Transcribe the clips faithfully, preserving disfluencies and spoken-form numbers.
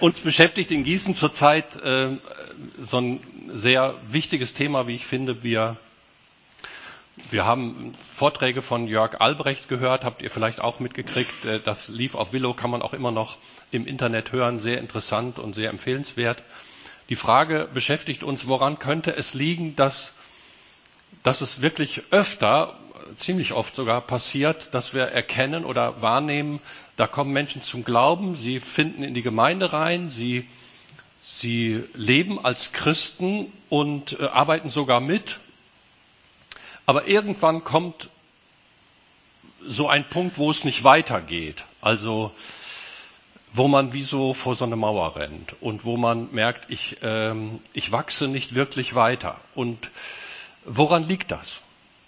Uns beschäftigt in Gießen zurzeit äh, so ein sehr wichtiges Thema, wie ich finde. Wir, wir haben Vorträge von Jörg Albrecht gehört, habt ihr vielleicht auch mitgekriegt. Äh, das lief auf Willow, kann man auch immer noch im Internet hören. Sehr interessant und sehr empfehlenswert. Die Frage beschäftigt uns, woran könnte es liegen, dass, dass es wirklich öfter, ziemlich oft sogar passiert, dass wir erkennen oder wahrnehmen, da kommen Menschen zum Glauben, sie finden in die Gemeinde rein, sie, sie leben als Christen und äh, arbeiten sogar mit. Aber irgendwann kommt so ein Punkt, wo es nicht weitergeht. Also wo man wie so vor so eine Mauer rennt und wo man merkt, ich, ähm, ich wachse nicht wirklich weiter. Und woran liegt das?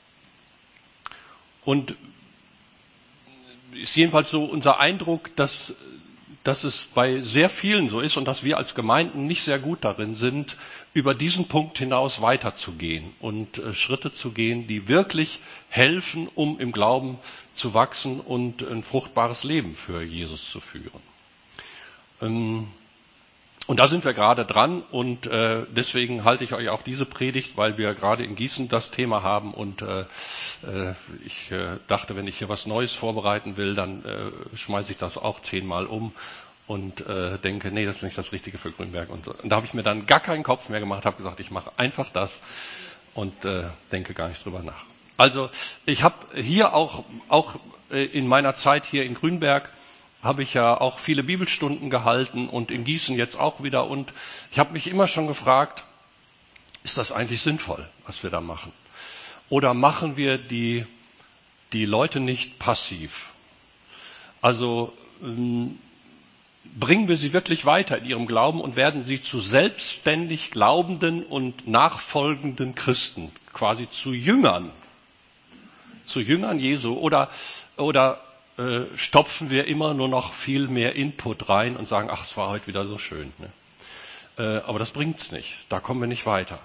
Und ist jedenfalls so unser Eindruck, dass, dass es bei sehr vielen so ist und dass wir als Gemeinden nicht sehr gut darin sind, über diesen Punkt hinaus weiterzugehen und äh, Schritte zu gehen, die wirklich helfen, um im Glauben zu wachsen und ein fruchtbares Leben für Jesus zu führen. Ähm, Und da sind wir gerade dran und äh, deswegen halte ich euch auch diese Predigt, weil wir gerade in Gießen das Thema haben und äh, äh, ich äh, dachte, wenn ich hier was Neues vorbereiten will, dann äh, schmeiße ich das auch zehnmal um und äh, denke, nee, das ist nicht das Richtige für Grünberg und so. Und da habe ich mir dann gar keinen Kopf mehr gemacht, habe gesagt, ich mache einfach das und äh, denke gar nicht drüber nach. Also ich habe hier auch, auch äh, in meiner Zeit hier in Grünberg habe ich ja auch viele Bibelstunden gehalten und in Gießen jetzt auch wieder. Und ich habe mich immer schon gefragt, ist das eigentlich sinnvoll, was wir da machen? Oder machen wir die, die Leute nicht passiv? Also ähm, bringen wir sie wirklich weiter in ihrem Glauben und werden sie zu selbstständig glaubenden und nachfolgenden Christen, quasi zu Jüngern, zu Jüngern Jesu? Oder, oder Äh, stopfen wir immer nur noch viel mehr Input rein und sagen, ach, es war heute wieder so schön. Ne? Äh, aber das bringt's nicht. Da kommen wir nicht weiter.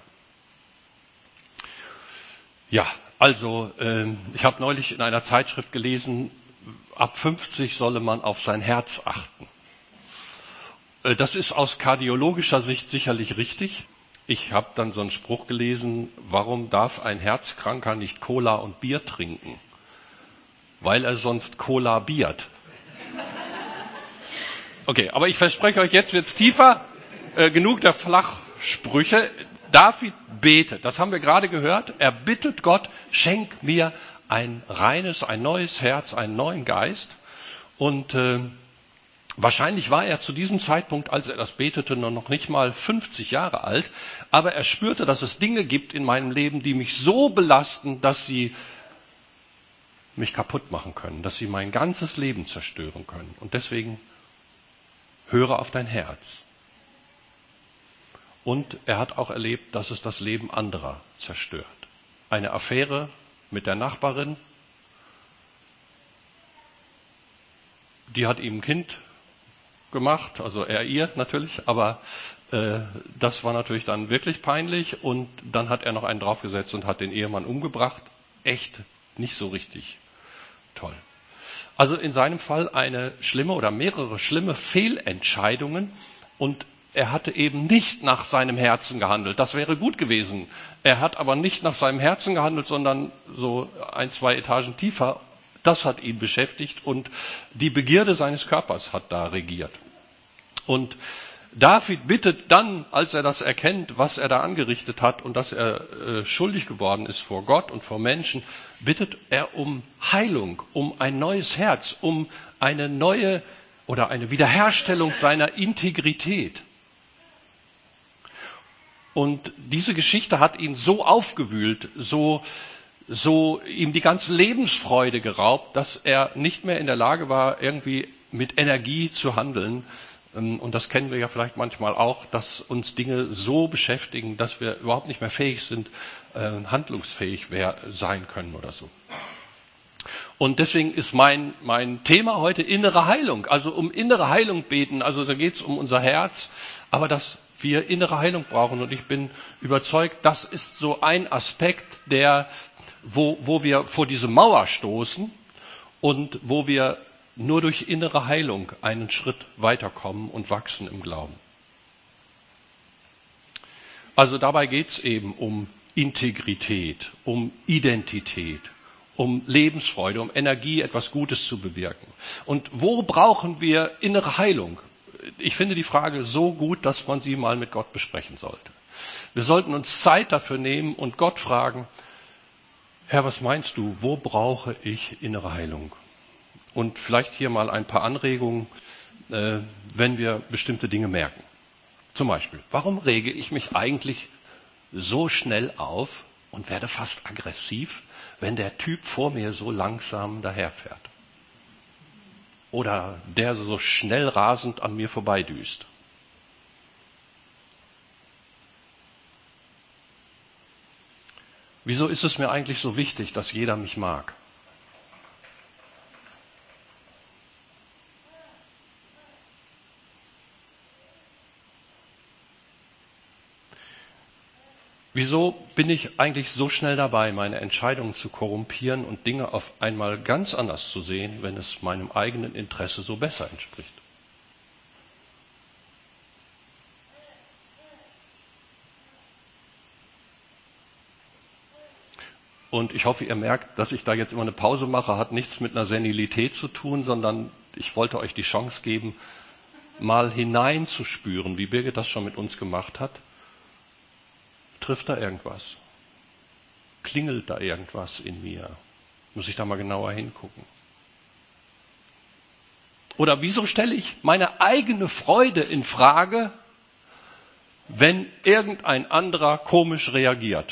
Ja, also äh, ich habe neulich in einer Zeitschrift gelesen, ab fünfzig solle man auf sein Herz achten. Äh, das ist aus kardiologischer Sicht sicherlich richtig. Ich habe dann so einen Spruch gelesen, warum darf ein Herzkranker nicht Cola und Bier trinken? Weil er sonst kollabiert. Okay, aber ich verspreche euch, jetzt wird's tiefer. Äh, genug der Flachsprüche. David betet, das haben wir gerade gehört. Er bittet Gott, schenk mir ein reines, ein neues Herz, einen neuen Geist. Und äh, wahrscheinlich war er zu diesem Zeitpunkt, als er das betete, noch nicht mal fünfzig Jahre alt. Aber er spürte, dass es Dinge gibt in meinem Leben, die mich so belasten, dass sie mich kaputt machen können, dass sie mein ganzes Leben zerstören können. Und deswegen höre auf dein Herz. Und er hat auch erlebt, dass es das Leben anderer zerstört. Eine Affäre mit der Nachbarin, die hat ihm ein Kind gemacht, also er ihr natürlich, aber äh, das war natürlich dann wirklich peinlich. Und dann hat er noch einen draufgesetzt und hat den Ehemann umgebracht. Echt nicht so richtig toll. Also in seinem Fall eine schlimme oder mehrere schlimme Fehlentscheidungen und er hatte eben nicht nach seinem Herzen gehandelt. Das wäre gut gewesen. Er hat aber nicht nach seinem Herzen gehandelt, sondern so ein, zwei Etagen tiefer. Das hat ihn beschäftigt und die Begierde seines Körpers hat da regiert. Und David bittet dann, als er das erkennt, was er da angerichtet hat und dass er äh, schuldig geworden ist vor Gott und vor Menschen, bittet er um Heilung, um ein neues Herz, um eine neue oder eine Wiederherstellung seiner Integrität. Und diese Geschichte hat ihn so aufgewühlt, so, so ihm die ganze Lebensfreude geraubt, dass er nicht mehr in der Lage war, irgendwie mit Energie zu handeln. Und das kennen wir ja vielleicht manchmal auch, dass uns Dinge so beschäftigen, dass wir überhaupt nicht mehr fähig sind, handlungsfähig sein können oder so. Und deswegen ist mein, mein Thema heute innere Heilung. Also um innere Heilung beten. Also da geht es um unser Herz. Aber dass wir innere Heilung brauchen. Und ich bin überzeugt, das ist so ein Aspekt, der, wo, wo wir vor diese Mauer stoßen und wo wir nur durch innere Heilung einen Schritt weiterkommen und wachsen im Glauben. Also dabei geht es eben um Integrität, um Identität, um Lebensfreude, um Energie, etwas Gutes zu bewirken. Und wo brauchen wir innere Heilung? Ich finde die Frage so gut, dass man sie mal mit Gott besprechen sollte. Wir sollten uns Zeit dafür nehmen und Gott fragen, Herr, was meinst du, wo brauche ich innere Heilung? Und vielleicht hier mal ein paar Anregungen, äh, wenn wir bestimmte Dinge merken. Zum Beispiel, warum rege ich mich eigentlich so schnell auf und werde fast aggressiv, wenn der Typ vor mir so langsam daherfährt? Oder der so schnell rasend an mir vorbeidüst? Wieso ist es mir eigentlich so wichtig, dass jeder mich mag? Wieso bin ich eigentlich so schnell dabei, meine Entscheidungen zu korrumpieren und Dinge auf einmal ganz anders zu sehen, wenn es meinem eigenen Interesse so besser entspricht? Und ich hoffe, ihr merkt, dass ich da jetzt immer eine Pause mache, hat nichts mit einer Senilität zu tun, sondern ich wollte euch die Chance geben, mal hineinzuspüren, wie Birgit das schon mit uns gemacht hat. Trifft da irgendwas? Klingelt da irgendwas in mir? Muss ich da mal genauer hingucken? Oder wieso stelle ich meine eigene Freude in Frage, wenn irgendein anderer komisch reagiert?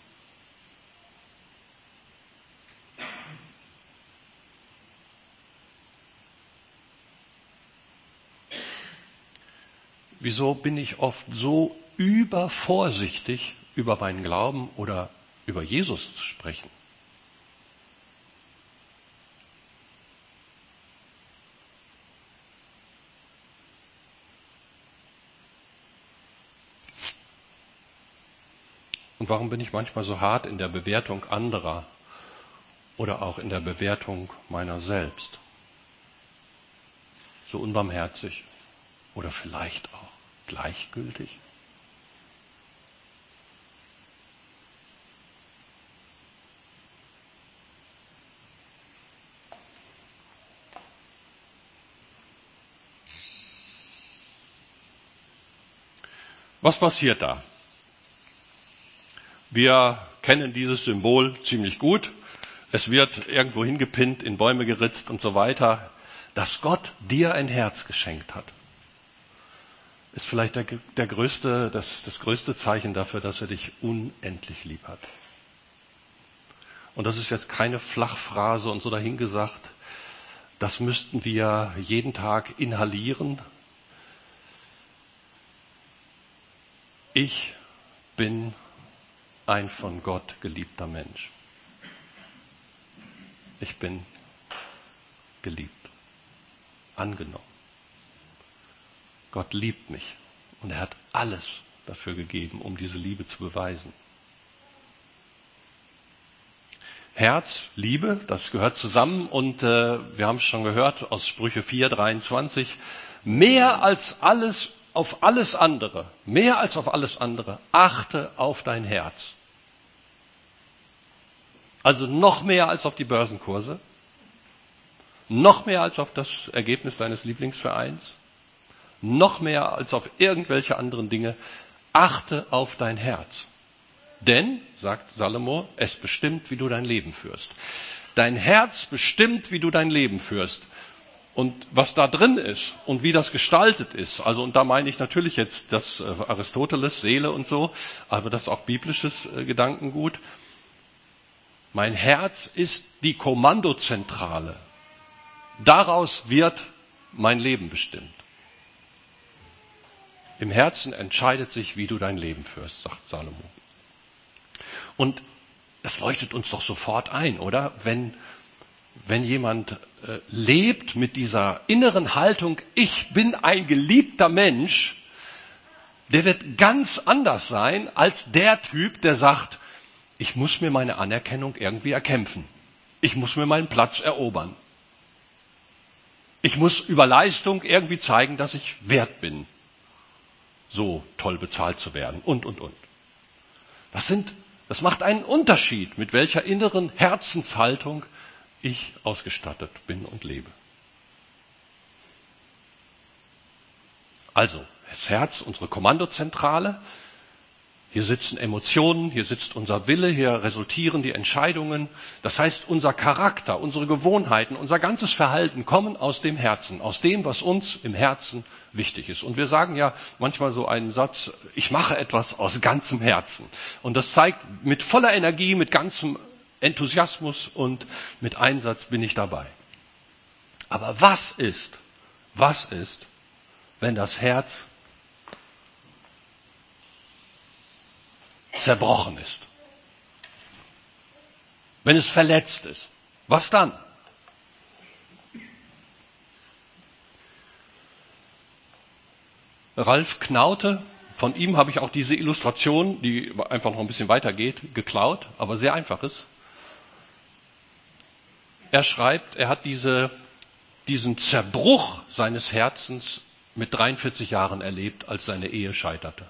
Wieso bin ich oft so übervorsichtig, über meinen Glauben oder über Jesus zu sprechen? Und warum bin ich manchmal so hart in der Bewertung anderer oder auch in der Bewertung meiner selbst? So unbarmherzig oder vielleicht auch gleichgültig? Was passiert da? Wir kennen dieses Symbol ziemlich gut. Es wird irgendwo hingepinnt, in Bäume geritzt und so weiter. Dass Gott dir ein Herz geschenkt hat, ist vielleicht der, der größte, das, das größte Zeichen dafür, dass er dich unendlich lieb hat. Und das ist jetzt keine Flachphrase und so dahingesagt. Das müssten wir jeden Tag inhalieren. Ich bin ein von Gott geliebter Mensch. Ich bin geliebt, angenommen. Gott liebt mich und er hat alles dafür gegeben, um diese Liebe zu beweisen. Herz, Liebe, das gehört zusammen und äh, wir haben es schon gehört aus Sprüche vier, dreiundzwanzig, mehr als alles auf alles andere, mehr als auf alles andere, achte auf dein Herz. Also noch mehr als auf die Börsenkurse, noch mehr als auf das Ergebnis deines Lieblingsvereins, noch mehr als auf irgendwelche anderen Dinge, achte auf dein Herz. Denn, sagt Salomo, es bestimmt, wie du dein Leben führst. Dein Herz bestimmt, wie du dein Leben führst. Und was da drin ist und wie das gestaltet ist, also und da meine ich natürlich jetzt das äh, Aristoteles, Seele und so, aber das ist auch biblisches äh, Gedankengut. Mein Herz ist die Kommandozentrale. Daraus wird mein Leben bestimmt. Im Herzen entscheidet sich, wie du dein Leben führst, sagt Salomo. Und es leuchtet uns doch sofort ein, oder? Wenn, wenn jemand äh, lebt mit dieser inneren Haltung, ich bin ein geliebter Mensch, der wird ganz anders sein als der Typ, der sagt, ich muss mir meine Anerkennung irgendwie erkämpfen. Ich muss mir meinen Platz erobern. Ich muss über Leistung irgendwie zeigen, dass ich wert bin, so toll bezahlt zu werden und, und, und. Das sind, das macht einen Unterschied, mit welcher inneren Herzenshaltung ich ausgestattet bin und lebe. Also, das Herz, unsere Kommandozentrale. Hier sitzen Emotionen, hier sitzt unser Wille, hier resultieren die Entscheidungen. Das heißt, unser Charakter, unsere Gewohnheiten, unser ganzes Verhalten kommen aus dem Herzen, aus dem, was uns im Herzen wichtig ist. Und wir sagen ja manchmal so einen Satz, ich mache etwas aus ganzem Herzen. Und das zeigt, mit voller Energie, mit ganzem Enthusiasmus und mit Einsatz bin ich dabei. Aber was ist, was ist, wenn das Herz zerbrochen ist? Wenn es verletzt ist, was dann? Ralf Knaute, von ihm habe ich auch diese Illustration, die einfach noch ein bisschen weiter geht, geklaut, aber sehr einfach ist. Er schreibt, er hat diese, diesen Zerbruch seines Herzens mit dreiundvierzig Jahren erlebt, als seine Ehe scheiterte.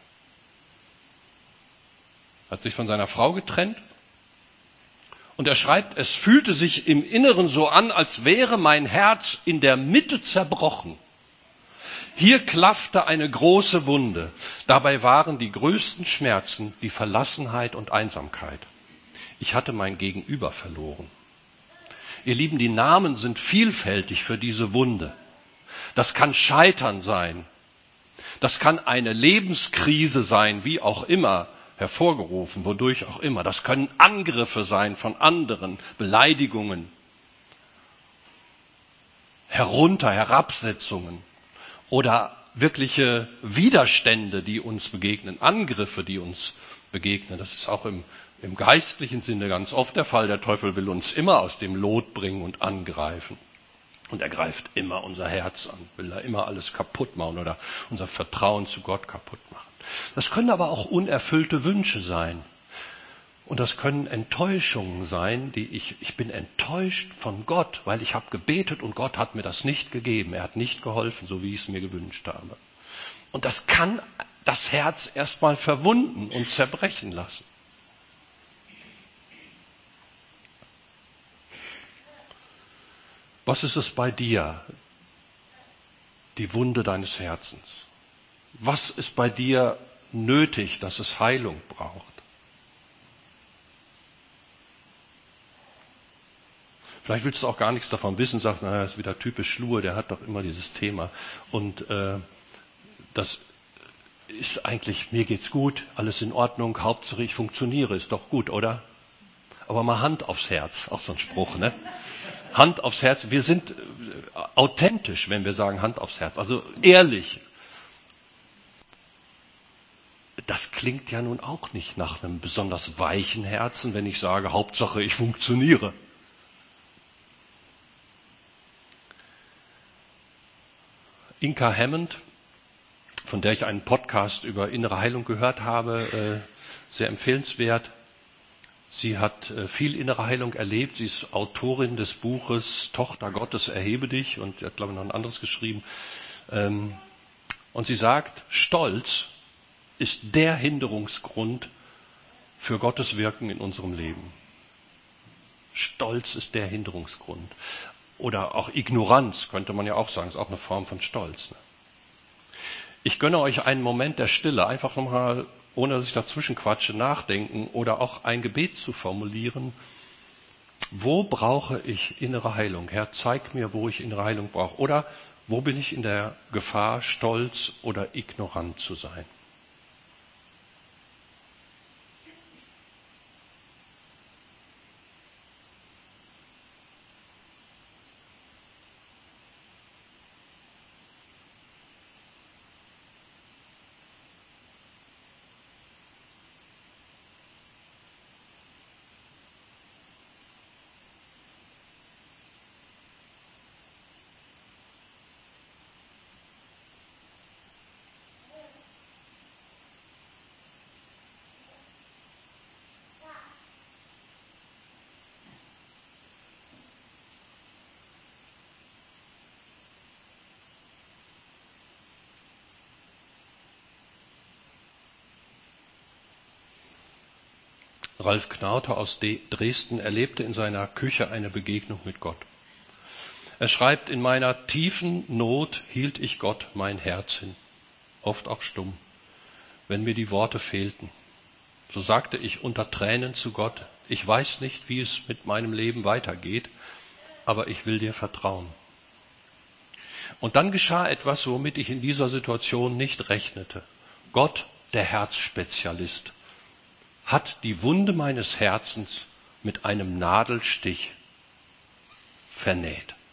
Hat sich von seiner Frau getrennt. Und er schreibt, es fühlte sich im Inneren so an, als wäre mein Herz in der Mitte zerbrochen. Hier klaffte eine große Wunde. Dabei waren die größten Schmerzen die Verlassenheit und Einsamkeit. Ich hatte mein Gegenüber verloren. Ihr Lieben, die Namen sind vielfältig für diese Wunde. Das kann Scheitern sein. Das kann eine Lebenskrise sein, wie auch immer, hervorgerufen, wodurch auch immer. Das können Angriffe sein von anderen, Beleidigungen, Herunter, Herabsetzungen oder wirkliche Widerstände, die uns begegnen, Angriffe, die uns begegnen. Das ist auch im, im geistlichen Sinne ganz oft der Fall. Der Teufel will uns immer aus dem Lot bringen und angreifen. Und er greift immer unser Herz an, will da immer alles kaputt machen oder unser Vertrauen zu Gott kaputt machen. Das können aber auch unerfüllte Wünsche sein. Und das können Enttäuschungen sein, die ich, ich bin enttäuscht von Gott, weil ich habe gebetet und Gott hat mir das nicht gegeben. Er hat nicht geholfen, so wie ich es mir gewünscht habe. Und das kann das Herz erstmal verwunden und zerbrechen lassen. Was ist es bei dir, die Wunde deines Herzens? Was ist bei dir nötig, dass es Heilung braucht? Vielleicht willst du auch gar nichts davon wissen, sagst, naja, das ist wieder typisch Schlur, der hat doch immer dieses Thema. Und äh, das ist eigentlich, mir geht's gut, alles in Ordnung, Hauptsache ich funktioniere, ist doch gut, oder? Aber mal Hand aufs Herz, auch so ein Spruch, ne? Hand aufs Herz, wir sind authentisch, wenn wir sagen Hand aufs Herz, also ehrlich. Das klingt ja nun auch nicht nach einem besonders weichen Herzen, wenn ich sage, Hauptsache ich funktioniere. Inka Hammond, von der ich einen Podcast über innere Heilung gehört habe, sehr empfehlenswert. Sie hat viel innere Heilung erlebt. Sie ist Autorin des Buches Tochter Gottes, erhebe dich. Und sie hat, glaube ich, noch ein anderes geschrieben. Und sie sagt, Stolz ist der Hinderungsgrund für Gottes Wirken in unserem Leben. Stolz ist der Hinderungsgrund. Oder auch Ignoranz, könnte man ja auch sagen, ist auch eine Form von Stolz. Ich gönne euch einen Moment der Stille, einfach nochmal, ohne dass ich dazwischen quatsche, nachdenken oder auch ein Gebet zu formulieren. Wo brauche ich innere Heilung? Herr, zeig mir, wo ich innere Heilung brauche. Oder wo bin ich in der Gefahr, stolz oder ignorant zu sein? Ralf Knaute aus Dresden erlebte in seiner Küche eine Begegnung mit Gott. Er schreibt, in meiner tiefen Not hielt ich Gott mein Herz hin, oft auch stumm, wenn mir die Worte fehlten. So sagte ich unter Tränen zu Gott, ich weiß nicht, wie es mit meinem Leben weitergeht, aber ich will dir vertrauen. Und dann geschah etwas, womit ich in dieser Situation nicht rechnete. Gott, der Herzspezialist, hat die Wunde meines Herzens mit einem Nadelstich vernäht.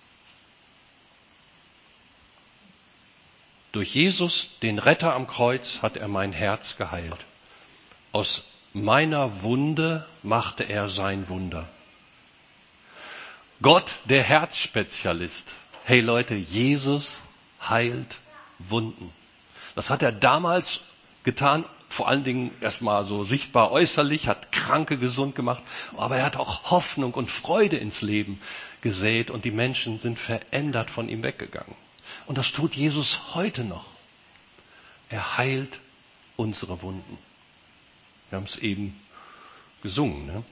Durch Jesus, den Retter am Kreuz, hat er mein Herz geheilt. Aus meiner Wunde machte er sein Wunder. Gott, der Herzspezialist. Hey Leute, Jesus heilt Wunden. Das hat er damals getan, vor allen Dingen erstmal so sichtbar äußerlich, hat Kranke gesund gemacht, aber er hat auch Hoffnung und Freude ins Leben gesät und die Menschen sind verändert von ihm weggegangen. Und das tut Jesus heute noch. Er heilt unsere Wunden. Wir haben es eben gesungen, ne?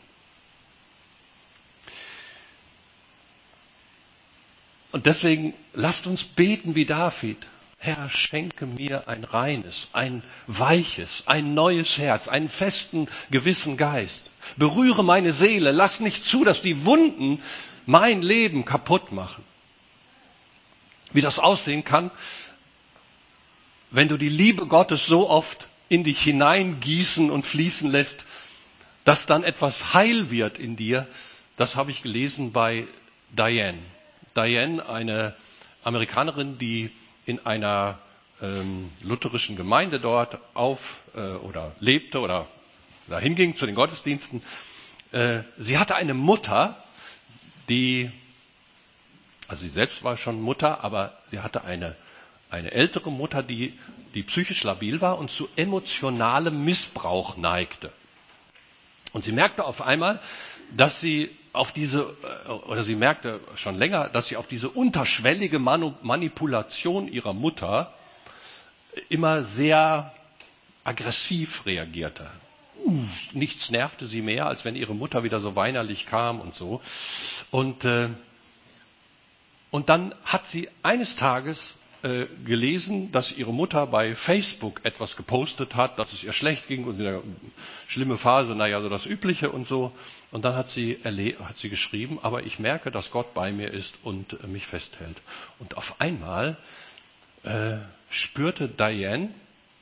Und deswegen lasst uns beten wie David. Herr, schenke mir ein reines, ein weiches, ein neues Herz, einen festen, gewissen Geist. Berühre meine Seele, lass nicht zu, dass die Wunden mein Leben kaputt machen. Wie das aussehen kann, wenn du die Liebe Gottes so oft in dich hineingießen und fließen lässt, dass dann etwas heil wird in dir, das habe ich gelesen bei Diane. Diane, eine Amerikanerin, die in einer ähm, lutherischen Gemeinde dort auf äh, oder lebte oder dahin ging zu den Gottesdiensten. Äh, sie hatte eine Mutter, die, also sie selbst war schon Mutter, aber sie hatte eine, eine ältere Mutter, die, die psychisch labil war und zu emotionalem Missbrauch neigte. Und sie merkte auf einmal, dass sie auf diese, oder sie merkte schon länger, dass sie auf diese unterschwellige Manipulation ihrer Mutter immer sehr aggressiv reagierte. Nichts nervte sie mehr, als wenn ihre Mutter wieder so weinerlich kam und so. Und, äh, und dann hat sie eines Tages äh, gelesen, dass ihre Mutter bei Facebook etwas gepostet hat, dass es ihr schlecht ging und sie eine schlimme Phase, naja, so das Übliche und so. Und dann hat sie, erle- hat sie geschrieben, aber ich merke, dass Gott bei mir ist und äh, mich festhält. Und auf einmal äh, spürte Diane,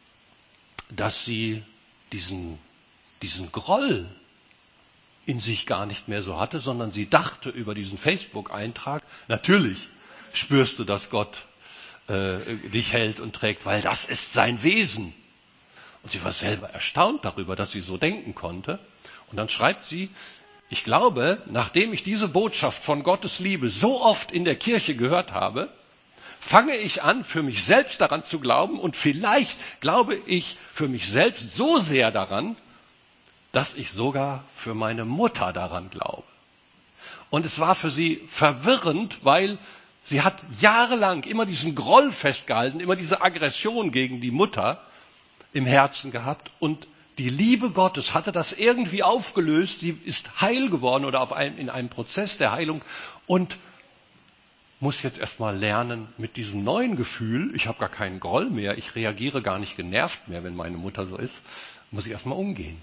dass sie diesen, diesen Groll in sich gar nicht mehr so hatte, sondern sie dachte über diesen Facebook-Eintrag, natürlich spürst du, dass Gott äh, dich hält und trägt, weil das ist sein Wesen. Und sie war selber erstaunt darüber, dass sie so denken konnte. Und dann schreibt sie, ich glaube, nachdem ich diese Botschaft von Gottes Liebe so oft in der Kirche gehört habe, fange ich an, für mich selbst daran zu glauben und vielleicht glaube ich für mich selbst so sehr daran, dass ich sogar für meine Mutter daran glaube. Und es war für sie verwirrend, weil sie hat jahrelang immer diesen Groll festgehalten, immer diese Aggression gegen die Mutter im Herzen gehabt und die Liebe Gottes hatte das irgendwie aufgelöst. Sie ist heil geworden oder auf einem, in einem Prozess der Heilung und muss jetzt erstmal lernen mit diesem neuen Gefühl, ich habe gar keinen Groll mehr, ich reagiere gar nicht genervt mehr, wenn meine Mutter so ist, muss ich erstmal umgehen.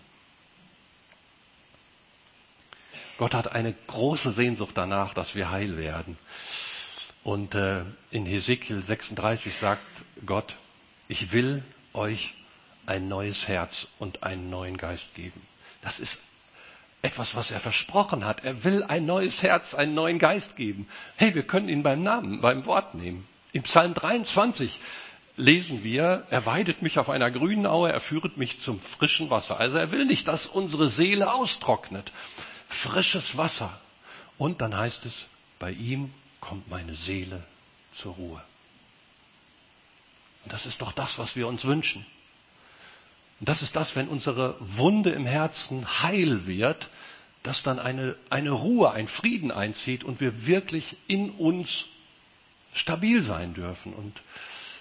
Gott hat eine große Sehnsucht danach, dass wir heil werden. Und äh, in Hesekiel sechsunddreißig sagt Gott, ich will euch ein neues Herz und einen neuen Geist geben. Das ist etwas, was er versprochen hat. Er will ein neues Herz, einen neuen Geist geben. Hey, wir können ihn beim Namen, beim Wort nehmen. Im Psalm dreiundzwanzig lesen wir, er weidet mich auf einer grünen Aue, er führet mich zum frischen Wasser. Also er will nicht, dass unsere Seele austrocknet. Frisches Wasser. Und dann heißt es, bei ihm kommt meine Seele zur Ruhe. Und das ist doch das, was wir uns wünschen. Und das ist das, wenn unsere Wunde im Herzen heil wird, dass dann eine, eine Ruhe, ein Frieden einzieht und wir wirklich in uns stabil sein dürfen und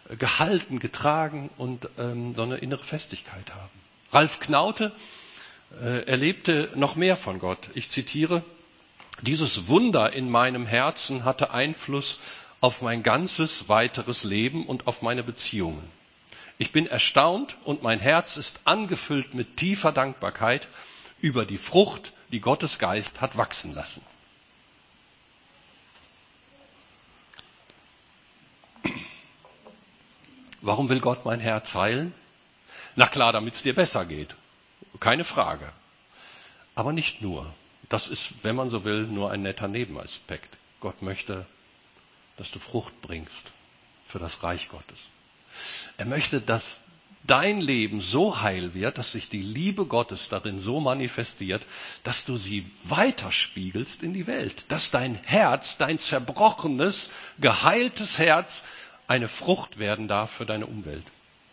gehalten, getragen und ähm, so eine innere Festigkeit haben. Ralf Knaute, äh, erlebte noch mehr von Gott. Ich zitiere: Dieses Wunder in meinem Herzen hatte Einfluss auf mein ganzes weiteres Leben und auf meine Beziehungen. Ich bin erstaunt und mein Herz ist angefüllt mit tiefer Dankbarkeit über die Frucht, die Gottes Geist hat wachsen lassen. Warum will Gott mein Herz heilen? Na klar, damit es dir besser geht. Keine Frage. Aber nicht nur. Das ist, wenn man so will, nur ein netter Nebenaspekt. Gott möchte, dass du Frucht bringst für das Reich Gottes. Er möchte, dass dein Leben so heil wird, dass sich die Liebe Gottes darin so manifestiert, dass du sie weiterspiegelst in die Welt. Dass dein Herz, dein zerbrochenes, geheiltes Herz eine Frucht werden darf für deine Umwelt.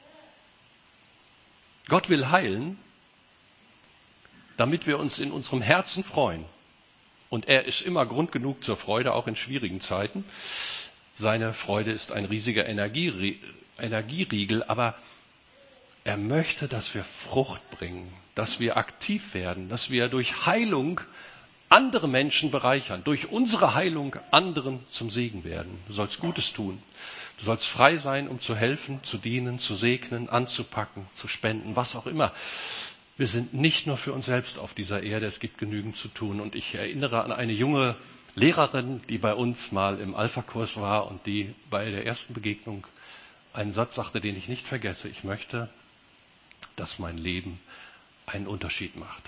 Gott will heilen, damit wir uns in unserem Herzen freuen. Und er ist immer Grund genug zur Freude, auch in schwierigen Zeiten. Seine Freude ist ein riesiger Energie, Energieriegel, aber er möchte, dass wir Frucht bringen, dass wir aktiv werden, dass wir durch Heilung andere Menschen bereichern, durch unsere Heilung anderen zum Segen werden. Du sollst Gutes tun. Du sollst frei sein, um zu helfen, zu dienen, zu segnen, anzupacken, zu spenden, was auch immer. Wir sind nicht nur für uns selbst auf dieser Erde, es gibt genügend zu tun. Und ich erinnere an eine junge Lehrerin, die bei uns mal im Alpha-Kurs war und die bei der ersten Begegnung einen Satz sagte, den ich nicht vergesse: Ich möchte, dass mein Leben einen Unterschied macht.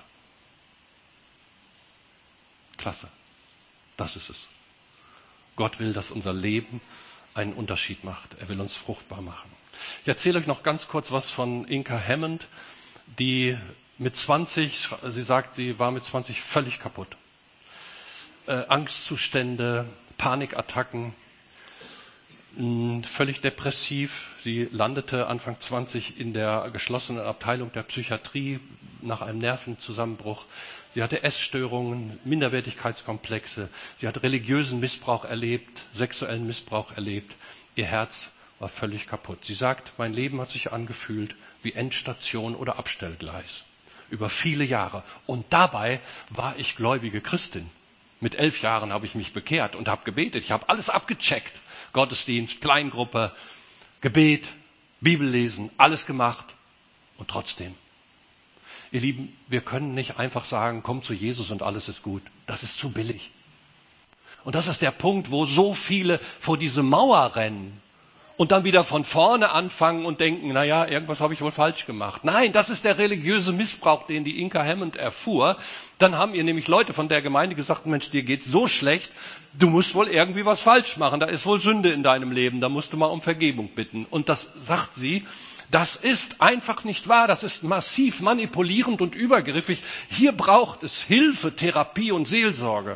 Klasse, das ist es. Gott will, dass unser Leben einen Unterschied macht. Er will uns fruchtbar machen. Ich erzähle euch noch ganz kurz was von Inka Hammond, die mit zwanzig, sie sagt, sie war mit zwanzig völlig kaputt. Äh, Angstzustände, Panikattacken, mh, völlig depressiv. Sie landete Anfang zwanzig in der geschlossenen Abteilung der Psychiatrie nach einem Nervenzusammenbruch. Sie hatte Essstörungen, Minderwertigkeitskomplexe. Sie hat religiösen Missbrauch erlebt, sexuellen Missbrauch erlebt. Ihr Herz war völlig kaputt. Sie sagt, mein Leben hat sich angefühlt wie Endstation oder Abstellgleis. Über viele Jahre. Und dabei war ich gläubige Christin. Mit elf Jahren habe ich mich bekehrt und habe gebetet. Ich habe alles abgecheckt. Gottesdienst, Kleingruppe, Gebet, Bibellesen, alles gemacht. Und trotzdem. Ihr Lieben, wir können nicht einfach sagen, komm zu Jesus und alles ist gut. Das ist zu billig. Und das ist der Punkt, wo so viele vor diese Mauer rennen und dann wieder von vorne anfangen und denken, na ja, irgendwas habe ich wohl falsch gemacht. Nein, das ist der religiöse Missbrauch, den die Inka Hammond erfuhr. Dann haben ihr nämlich Leute von der Gemeinde gesagt, Mensch, dir geht's so schlecht, du musst wohl irgendwie was falsch machen. Da ist wohl Sünde in deinem Leben, da musst du mal um Vergebung bitten. Und das sagt sie, das ist einfach nicht wahr, das ist massiv manipulierend und übergriffig. Hier braucht es Hilfe, Therapie und Seelsorge.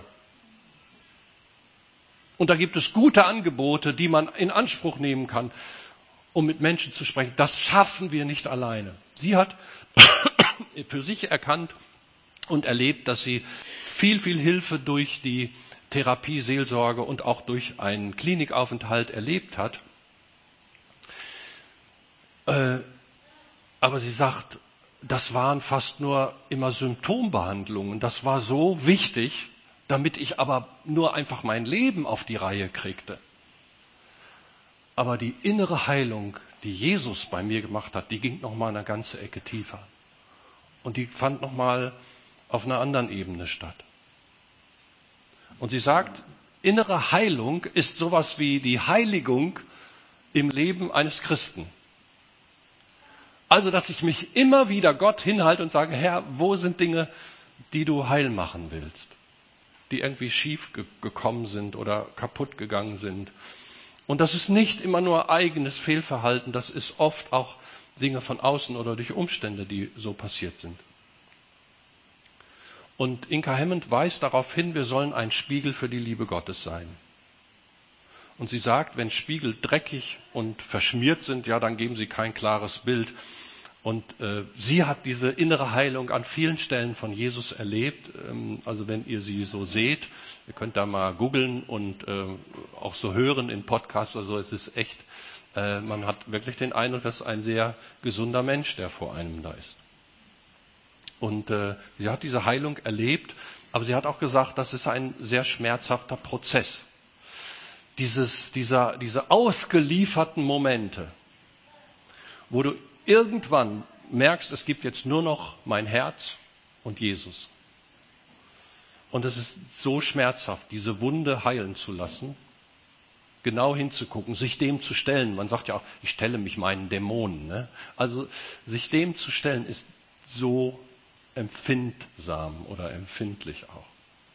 Und da gibt es gute Angebote, die man in Anspruch nehmen kann, um mit Menschen zu sprechen. Das schaffen wir nicht alleine. Sie hat für sich erkannt und erlebt, dass sie viel, viel Hilfe durch die Therapie, Seelsorge und auch durch einen Klinikaufenthalt erlebt hat. Aber sie sagt, das waren fast nur immer Symptombehandlungen. Das war so wichtig, damit ich aber nur einfach mein Leben auf die Reihe kriegte. Aber die innere Heilung, die Jesus bei mir gemacht hat, die ging noch mal eine ganze Ecke tiefer. Und die fand noch mal auf einer anderen Ebene statt. Und sie sagt, innere Heilung ist sowas wie die Heiligung im Leben eines Christen. Also, dass ich mich immer wieder Gott hinhalte und sage, Herr, wo sind Dinge, die du heil machen willst? Die irgendwie schief ge- gekommen sind oder kaputt gegangen sind. Und das ist nicht immer nur eigenes Fehlverhalten, das ist oft auch Dinge von außen oder durch Umstände, die so passiert sind. Und Inka Hammond weist darauf hin, wir sollen ein Spiegel für die Liebe Gottes sein. Und sie sagt, wenn Spiegel dreckig und verschmiert sind, ja, dann geben sie kein klares Bild. Und äh, sie hat diese innere Heilung an vielen Stellen von Jesus erlebt. Ähm, also wenn ihr sie so seht, ihr könnt da mal googeln und äh, auch so hören in Podcasts. Also es ist echt, äh, man hat wirklich den Eindruck, dass ein sehr gesunder Mensch, der vor einem da ist. Und äh, sie hat diese Heilung erlebt, aber sie hat auch gesagt, das ist ein sehr schmerzhafter Prozess. Dieses, dieser, diese ausgelieferten Momente, wo du irgendwann merkst, es gibt jetzt nur noch mein Herz und Jesus. Und es ist so schmerzhaft, diese Wunde heilen zu lassen, genau hinzugucken, sich dem zu stellen. Man sagt ja auch, ich stelle mich meinen Dämonen. Ne? Also sich dem zu stellen ist so empfindsam oder empfindlich auch.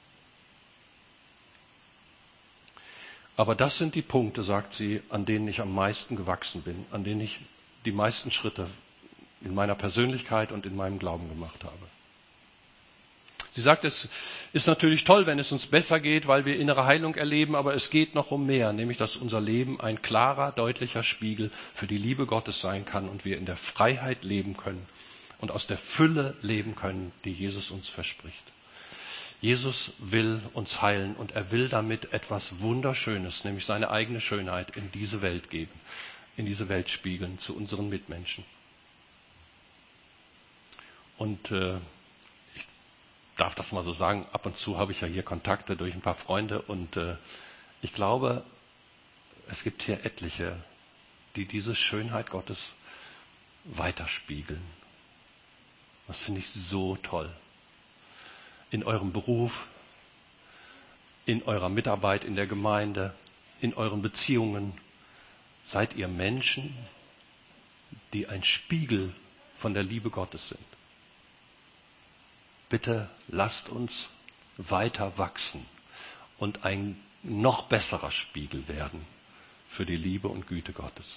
Aber das sind die Punkte, sagt sie, an denen ich am meisten gewachsen bin, an denen ich die meisten Schritte in meiner Persönlichkeit und in meinem Glauben gemacht habe. Sie sagt, es ist natürlich toll, wenn es uns besser geht, weil wir innere Heilung erleben, aber es geht noch um mehr, nämlich dass unser Leben ein klarer, deutlicher Spiegel für die Liebe Gottes sein kann und wir in der Freiheit leben können und aus der Fülle leben können, die Jesus uns verspricht. Jesus will uns heilen und er will damit etwas Wunderschönes, nämlich seine eigene Schönheit in diese Welt geben, in diese Welt spiegeln, zu unseren Mitmenschen. Und äh, ich darf das mal so sagen, ab und zu habe ich ja hier Kontakte durch ein paar Freunde und äh, ich glaube, es gibt hier etliche, die diese Schönheit Gottes weiterspiegeln. Das finde ich so toll. In eurem Beruf, in eurer Mitarbeit in der Gemeinde, in euren Beziehungen seid ihr Menschen, die ein Spiegel von der Liebe Gottes sind. Bitte lasst uns weiter wachsen und ein noch besserer Spiegel werden für die Liebe und Güte Gottes.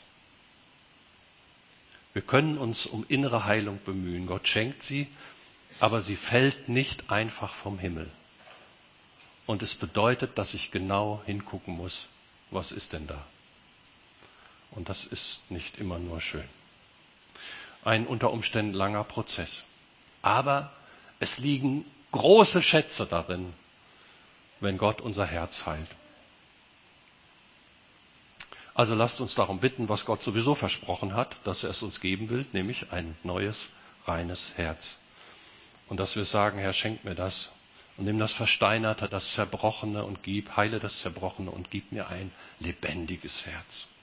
Wir können uns um innere Heilung bemühen. Gott schenkt sie, aber sie fällt nicht einfach vom Himmel. Und es bedeutet, dass ich genau hingucken muss, was ist denn da? Und das ist nicht immer nur schön. Ein unter Umständen langer Prozess. Aber es liegen große Schätze darin, wenn Gott unser Herz heilt. Also lasst uns darum bitten, was Gott sowieso versprochen hat, dass er es uns geben will, nämlich ein neues, reines Herz. Und dass wir sagen, Herr, schenk mir das und nimm das Versteinerte, das Zerbrochene und gib, heile das Zerbrochene und gib mir ein lebendiges Herz.